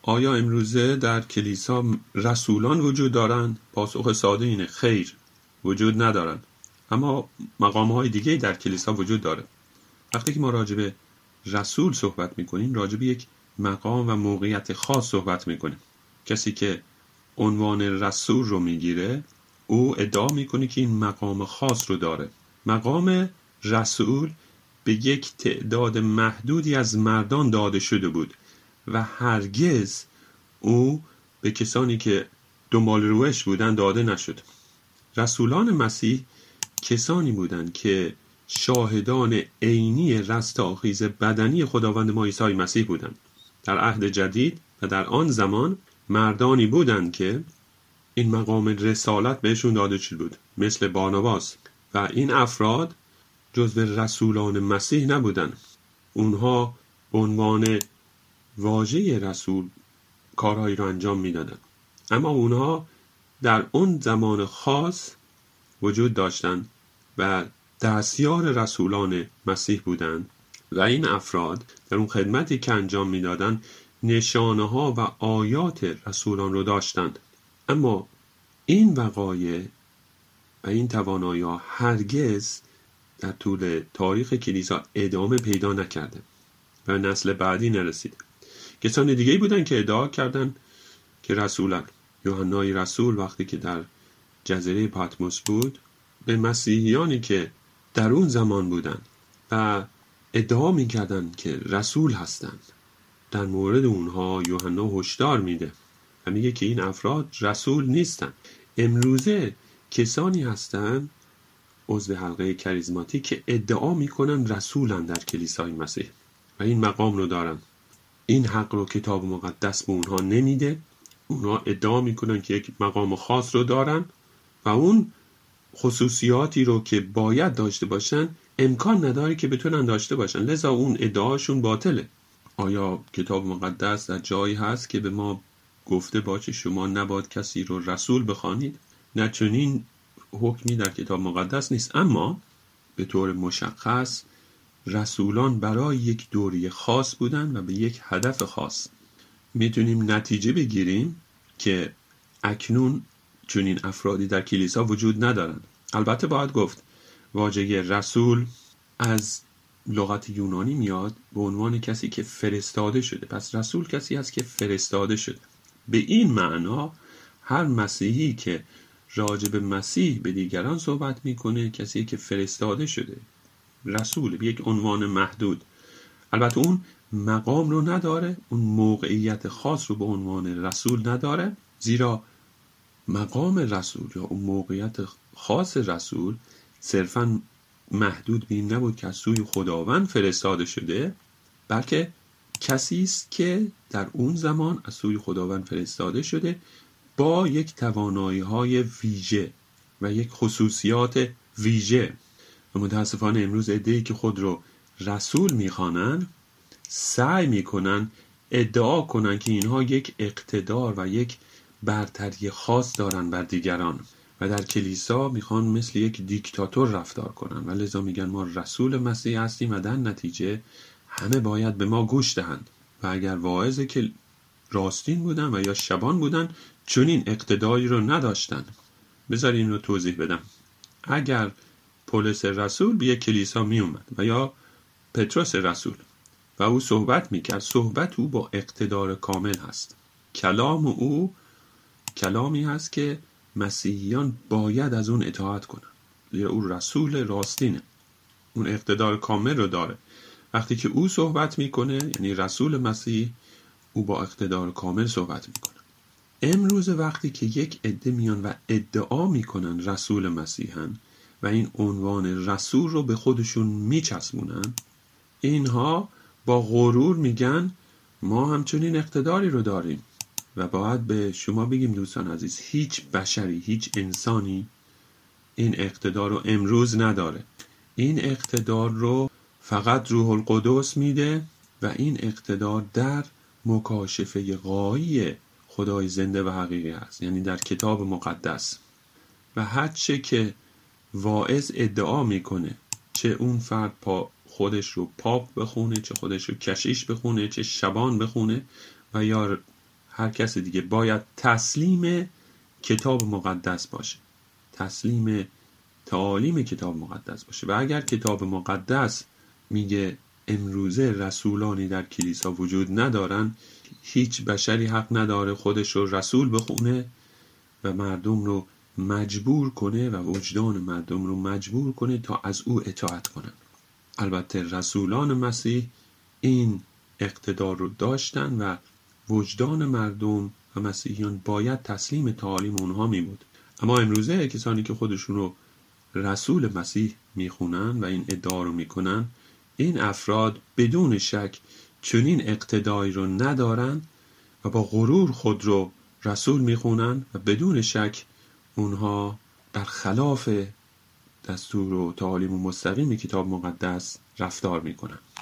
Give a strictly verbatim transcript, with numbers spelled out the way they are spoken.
آیا امروزه در کلیسا رسولان وجود دارند؟ پاسخ ساده اینه خیر، وجود ندارند. اما مقام‌های دیگه در کلیسا وجود داره. وقتی که ما راجع به رسول صحبت میکنیم، راجع به یک مقام و موقعیت خاص صحبت میکنیم. کسی که عنوان رسول رو میگیره، او ادعا میکنه که این مقام خاص رو داره. مقام رسول به یک تعداد محدودی از مردان داده شده بود و هرگز او به کسانی که دنبال روش بودن داده نشد. رسولان مسیح کسانی بودند که شاهدان عینی رستاخیز بدنی خداوند ما عیسی مسیح بودند. در عهد جدید و در آن زمان مردانی بودند که این مقام رسالت بهشون داده شده بود، مثل بارناباس، و این افراد جزو رسولان مسیح نبودند. اونها به عنوان واژه رسول کارهایی را انجام میدادند، اما اونها در اون زمان خاص وجود داشتند و دستیار رسولان مسیح بودند و این افراد در اون خدمتی که انجام میدادند نشانه ها و آیات رسولان رو داشتند. اما این وقایع و این توانایی ها هرگز در طول تاریخ کلیسا ادامه پیدا نکرده و نسل بعدی نرسید. کسان دیگه بودن که ادعا کردن که رسولن. یوحنای رسول وقتی که در جزیره پاتموس بود، به مسیحیانی که در اون زمان بودن و ادعا میکردن که رسول هستند، در مورد اونها یوحنا هشدار میده و میگه که این افراد رسول نیستن. امروزه کسانی هستن عضو حلقه کریزماتیک که ادعا میکنن رسولن در کلیسای مسیح و این مقام رو دارن. این حق رو کتاب مقدس به اونها نمیده. اونها ادعا میکنن که یک مقام خاص رو دارن و اون خصوصیاتی رو که باید داشته باشن امکان نداره که بتونن داشته باشن، لذا اون ادعاشون باطله. آیا کتاب مقدس در جایی هست که به ما گفته باشه شما نباید کسی رو رسول بخوانید؟ نه، چنین حکمی در کتاب مقدس نیست. اما به طور مشخص رسولان برای یک دوره خاص بودن و به یک هدف خاص. میتونیم نتیجه بگیریم که اکنون چنین افرادی در کلیسا وجود ندارند. البته باید گفت واژه رسول از لغت یونانی میاد به عنوان کسی که فرستاده شده. پس رسول کسی است که فرستاده شده. به این معنا هر مسیحی که راجع به مسیح به دیگران صحبت میکنه کسی که فرستاده شده، رسول، به یک عنوان محدود. البته اون مقام رو نداره، اون موقعیت خاص رو به عنوان رسول نداره، زیرا مقام رسول یا اون موقعیت خاص رسول صرفاً محدود به این نبود که از سوی خداوند فرستاده شده، بلکه کسی است که در اون زمان از سوی خداوند فرستاده شده با یک توانایی‌های ویژه و یک خصوصیات ویژه. و متاسفانه امروز عده‌ای که خود رو رسول می‌خوانند سعی می‌کنن ادعا کنن که اینها یک اقتدار و یک برتری خاص دارن بر دیگران و در کلیسا میخوان مثل یک دیکتاتور رفتار کنن و لذا میگن ما رسول مسیح هستیم و در نتیجه همه باید به ما گوش دهند. و اگر واعظه که راستین بودن و یا شبان بودن چنین اقتداری رو نداشتن. بذارین این رو توضیح بدم. اگر پولس رسول به یک کلیسا می اومد و یا پتروس رسول و او صحبت میکرد، صحبت او با اقتدار کامل هست. کلام او کلامی هست که مسیحیان باید از اون اطاعت کنن، زیرا او رسول راستینه، اون اقتدار کامل رو داره. وقتی که او صحبت میکنه، یعنی رسول مسیح، او با اقتدار کامل صحبت میکنه. امروز وقتی که یک عده میان و ادعا میکنن رسول مسیحن و این عنوان رسول رو به خودشون میچسبونن، اینها با غرور میگن ما همچنین اقتداری رو داریم. و باید به شما بگیم دوستان عزیز، هیچ بشری، هیچ انسانی این اقتدار رو امروز نداره. این اقتدار رو فقط روح القدس میده و این اقتدار در مکاشفه غایی خدای زنده و حقیقی هست، یعنی در کتاب مقدس. و هر چه که واعظ ادعا میکنه، چه اون فرد پا خودش رو پاپ بخونه، چه خودش رو کشیش بخونه، چه شبان بخونه و یا هر کس دیگه باید تسلیم کتاب مقدس باشه، تسلیم تعالیم کتاب مقدس باشه. و اگر کتاب مقدس میگه امروزه رسولانی در کلیسا وجود ندارن، هیچ بشری حق نداره خودش رو رسول بخونه و مردم رو مجبور کنه و وجدان مردم رو مجبور کنه تا از او اطاعت کنن. البته رسولان مسیح این اقتدار رو داشتن و وجدان مردم و مسیحیان باید تسلیم تعالیم اونها می بود. اما امروزه کسانی که خودشون رو رسول مسیح میخونن و این ادعا رو میکنن، این افراد بدون شک چنین اقتداری رو ندارن و با غرور خود رو رسول میخونن و بدون شک اونها در خلاف دستور و تعالیم و مستقیم کتاب مقدس رفتار میکنن.